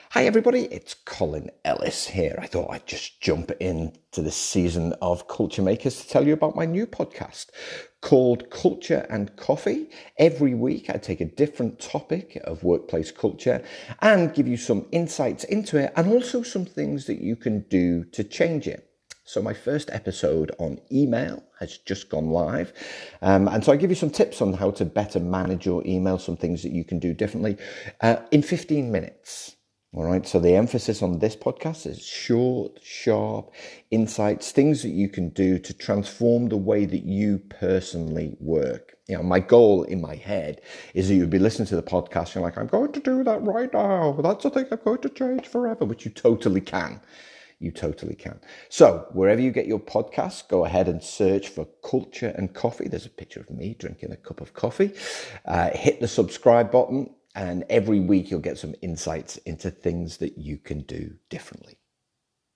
Hi everybody, it's Colin Ellis here. I thought I'd just jump into this season of Culture Makers to tell you about my new podcast called Culture and Coffee. Every week I take a different topic of workplace culture and give you some insights into it and also some things that you can do to change it. So my first episode on email has just gone live. And so I give you some tips on how to better manage your email, some things that you can do differently in 15 minutes. All right. So the emphasis on this podcast is short, sharp insights, things that you can do to transform the way that you personally work. You know, my goal in my head is that you'd be listening to the podcast and you're like, I'm going to do that right now. That's the thing I'm going to change forever, which you totally can. You totally can. So wherever you get your podcasts, go ahead and search for Culture and Coffee. There's a picture of me drinking a cup of coffee. Hit the subscribe button, and every week you'll get some insights into things that you can do differently.